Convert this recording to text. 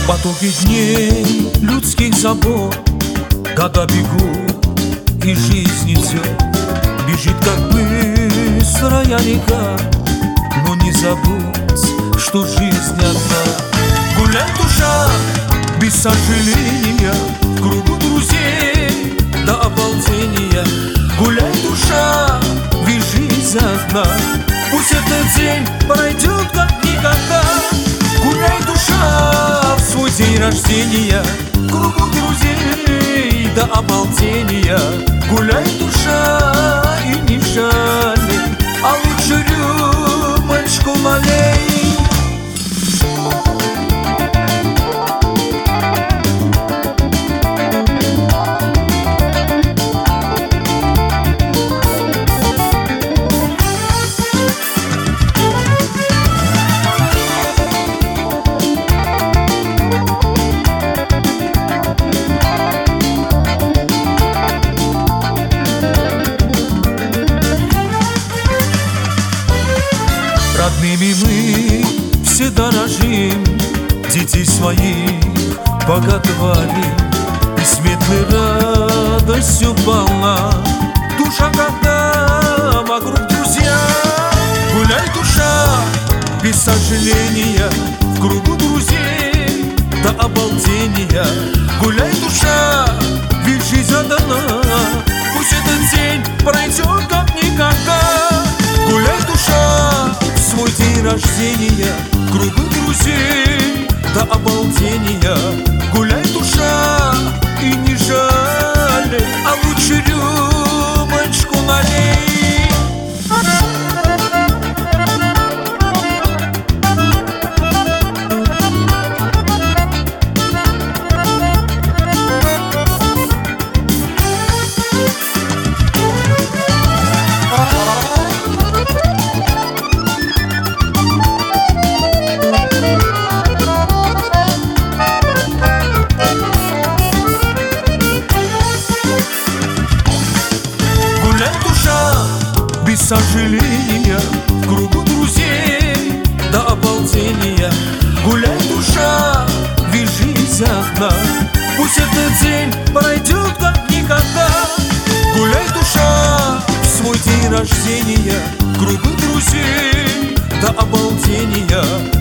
Потоки дней людских забот, года бегут и жизнь идет. Бежит как быстрая река, но не забудь, что жизнь одна. Гуляй, душа, без сожаления, в кругу друзей до обалдения. Гуляй, душа, ведь жизнь одна. Пусть этот день пройдет как никогда. Гуляй, душа, в свой день рождения, в кругу друзей до обалдения. Гуляй, душа, и не жалей, а лучше рюмочку налей. Родными мы все дорожим, детей своих боготворим, и светлой радостью полна душа, когда вокруг друзья. Гуляй, душа, без сожаления, в кругу друзей до обалдения. Гуляй, душа, ведь жизнь отдана. Пусть этот день пройдет как никогда. Гуляй, душа, в свой день рождения, в кругу друзей до обалдения. Гуляй, душа, и не жалей, а лучше рюмочку налей. Без сожаления, в кругу друзей до обалдения. Гуляй, душа, ведь жизнь одна. Пусть этот день пройдет как никогда. Гуляй, душа, в свой день рождения, в кругу друзей до обалдения.